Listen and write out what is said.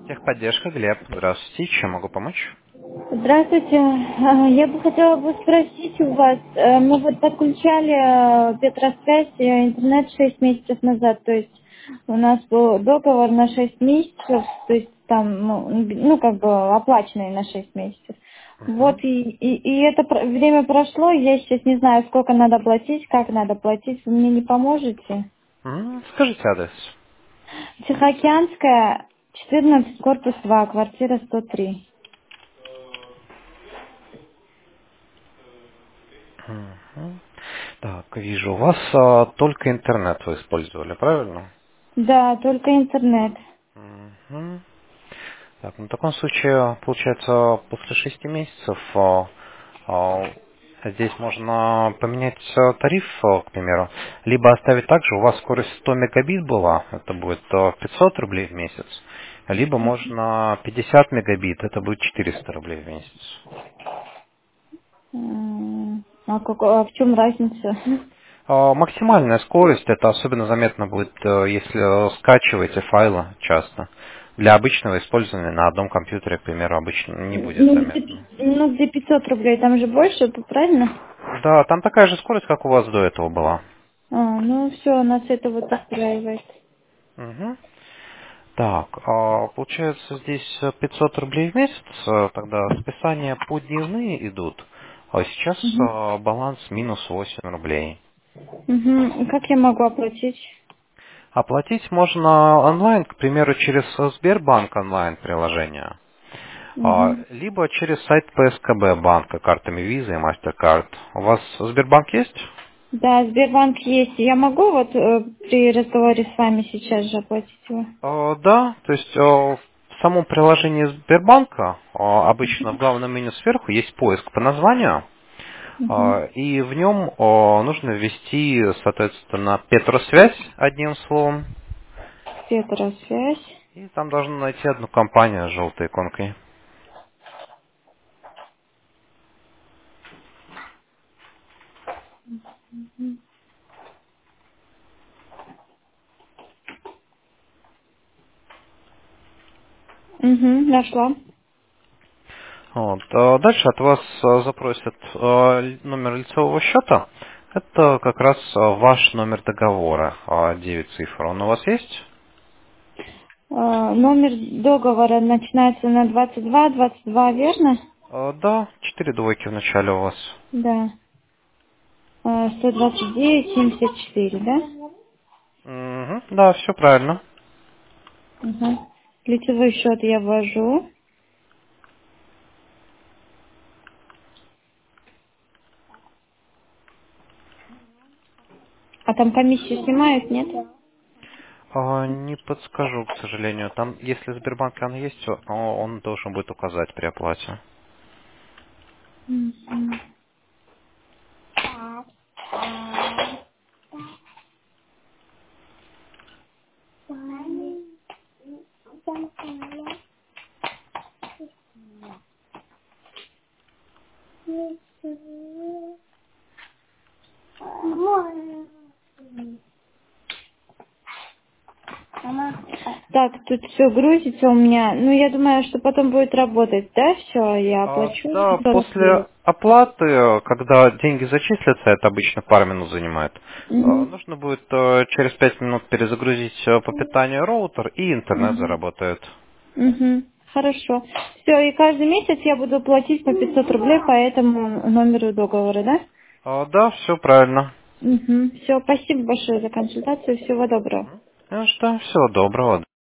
Техподдержка, Глеб. Здравствуйте, чем могу помочь? Здравствуйте. Я бы хотела бы спросить у вас, мы вот подключали Петросвязь интернет 6 месяцев назад, то есть у нас был договор на 6 месяцев, то есть там, как бы оплаченный на 6 месяцев. Вот, Мгм. и это время прошло, я сейчас не знаю, сколько надо платить, как надо платить, вы мне не поможете? Скажите адрес. Тихоокеанская, 14, корпус 2, квартира 103. Мгм. Так, вижу, у вас только интернет вы использовали, правильно? Да, только интернет. Мгм. Так, ну, в таком случае, получается, после 6 месяцев здесь можно поменять тариф, к примеру, либо оставить так же, у вас скорость 100 мегабит была, это будет 500 рублей в месяц, либо можно 50 мегабит, это будет 400 рублей в месяц. А в чем разница? Максимальная скорость, это особенно заметно будет, если скачиваете файлы часто. Для обычного использования на одном компьютере, к примеру, обычно не будет заметно. Где 500 рублей, там же больше, это правильно? Да, там такая же скорость, как у вас до этого была. Ну все, нас это вот устраивает. Мгм. Так, получается здесь 500 рублей в месяц, тогда списания по дневные идут, а сейчас Мгм. баланс минус 8 рублей. И как я могу оплатить? Оплатить можно онлайн, к примеру, через Сбербанк онлайн приложение. Мгм. Либо через сайт ПСКБ банка картами Visa и MasterCard. У вас Сбербанк есть? Да, Сбербанк есть. Я могу вот при разговоре с вами сейчас же оплатить его? Да, то есть в самом приложении Сбербанка обычно в главном меню сверху есть поиск по названию, Угу. и в нем нужно ввести, соответственно, Петросвязь одним словом, Петросвязь. и там должны найти одну компанию с желтой иконкой. Нашла. Вот. Дальше от вас запросят номер лицевого счета. Это как раз ваш номер договора, 9 цифр. Он у вас есть? Номер договора начинается на 22, верно? Да, 4 двойки в начале у вас. Да. 129, 74, да? Мгм, да, все правильно. Угу. Лицевой счет я ввожу. А там комиссию снимают, нет? Не подскажу, к сожалению. Там, если в Сбербанке он есть, он должен будет указать при оплате. Мгм. Так, тут все грузится у меня. Ну, я думаю, что потом будет работать, да, все, я оплачу Да, 49. после оплаты, когда деньги зачислятся, это обычно пару минут занимает, Угу. нужно будет через 5 минут перезагрузить по питанию роутер, и интернет Угу. заработает. Угу. Хорошо. Все, и каждый месяц я буду платить по 500 рублей по этому номеру договора, да? Да, все правильно. Угу. Все, спасибо большое за консультацию. Всего доброго. Ну что, всего доброго.